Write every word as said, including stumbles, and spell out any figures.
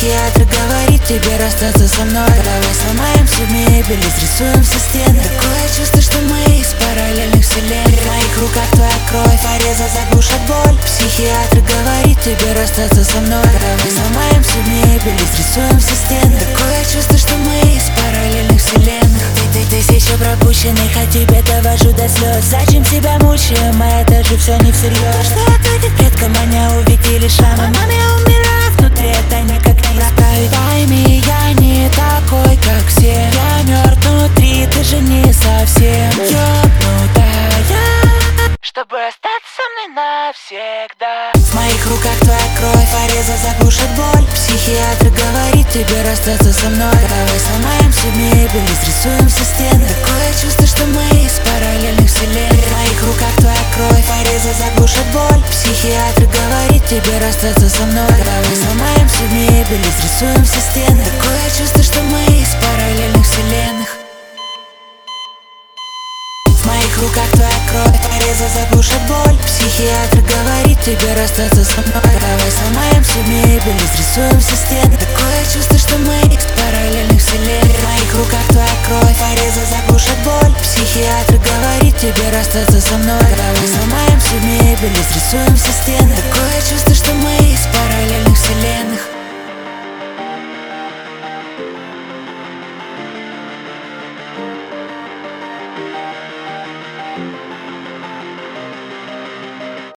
Психиатр говорит тебе расстаться со мной. Давай сломаем всю мебель и срисуем все стены. Такое чувство, что мы из параллельных вселенных. В моих руках твоя кровь, пореза заглушит боль. Психиатр говорит тебе расстаться со мной. Давай сломаем всю мебель и срисуем все стены. Такое чувство, что мы из параллельных вселенных. Ты, ты, тысяча пропущенных, а тебе довожу до слез. Зачем себя мучаем, а это же все не всерьез. Что ответит предкам, меня увидели шрамы. Мам, я умираю внутри, это никак не исправить. Пойми, я не такой, как все. Я мертв внутри, ты же не совсем ёбнутая, чтобы остаться со мной навсегда. В моих руках твоя кровь, пореза заглушит боль. Психиатр говорит тебе расстаться со мной. Давай сломаем всю мебель и срисуем все стены. Такое чувство, что мы из параллельных вселенных. В моих руках твоя кровь, пореза заглушит боль. Психиатр говорит тебе расстаться со мной. Давай сломаем всю мебель и срисуем все стены. Такое чувство, что мы из параллельных вселенных. В моих руках твоя кровь, пореза заглушит боль. Психиатр говорит тебе расстаться со мной. Давай сломаем всю мебель и срисуем все стены. Такое чувство, что мы из параллельных вселенных. В моих руках твоя кровь, пореза заглушит боль. Психиатр говорит тебе расстаться со мной. Давай сломаем всю мебель и срисуем все стены. Такое чувство, что мы из параллельных вселенных.